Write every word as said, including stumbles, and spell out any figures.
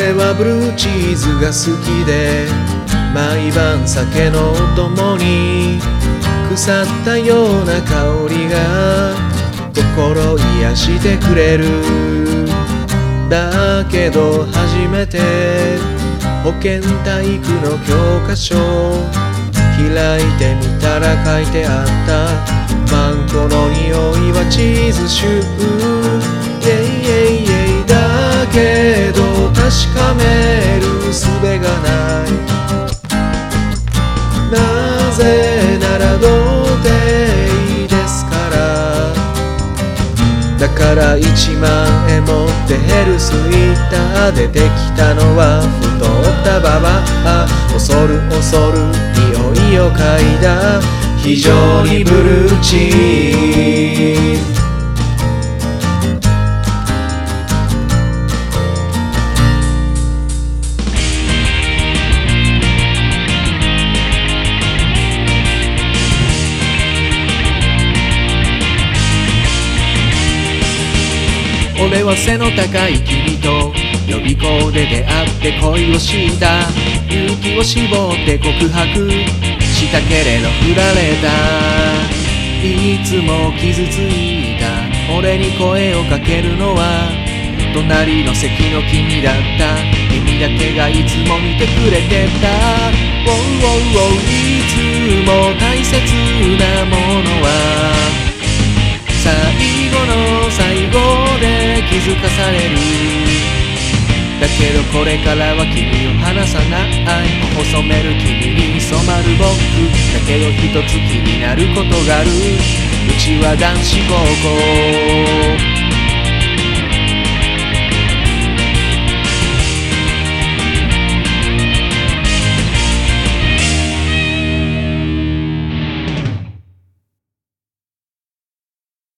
俺はブルーチーズが好きで毎晩酒のお供に腐ったような香りが心癒してくれる。だけど初めて保健体育の教科書開いてみたら書いてあった。パン粉の匂いはチーズシューイェイイェイイェイだけど確かめる術がない。なぜなら童貞ですから。だからいちまんえん持ってヘルス行った。出てきたのは太ったババア。恐る恐る匂いを嗅いだ。非常にブルーチーズ。俺は背の高い君と予備校で出会って恋をした。勇気を絞って告白したけれど振られた。いつも傷ついた俺に声をかけるのは隣の席の君だった。君だけがいつも見てくれてた。おうおうおういつも大切なものは最後の最後で気づかされる。だけどこれからは君を離さない。細める君に染まる僕だけど一つ気になることがある。うちは男子高校